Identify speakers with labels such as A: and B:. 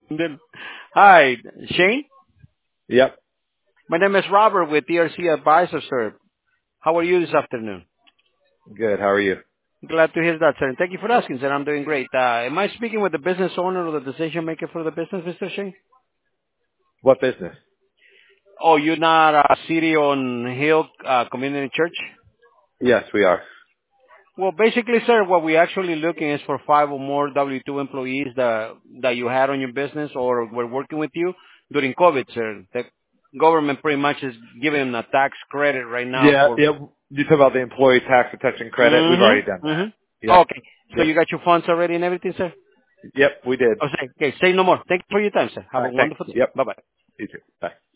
A: Then- Hi, Shane.
B: Yep.
A: My name is Robert with TRC Advisors, sir. How are you this afternoon?
B: Good. How are you?
A: Glad to hear that, sir. And thank you for asking, sir. I'm doing great. Am I speaking with the business owner or the decision maker for the business, Mr. Shane?
B: What business?
A: Oh, you're not a City on Hill Community Church?
B: Yes, we are.
A: Well, basically, sir, what we're actually looking is for 5 or more W-2 employees that you had on your business or were working with you during COVID, sir. The government pretty much is giving them a tax credit right now
B: Yeah.
A: for.
B: Yep. You talk about the employee tax protection credit. We've already done
A: Mm-hmm.
B: that.
A: Mm-hmm.
B: Yep.
A: Okay. So
B: Yep.
A: you got your funds already and everything, sir?
B: Yep. We did.
A: Okay. Okay. Say no more. Thank you for your time, sir.
B: All
A: Have a
B: right. Thanks.
A: wonderful day.
B: Yep.
A: Bye-bye.
B: You too. Bye.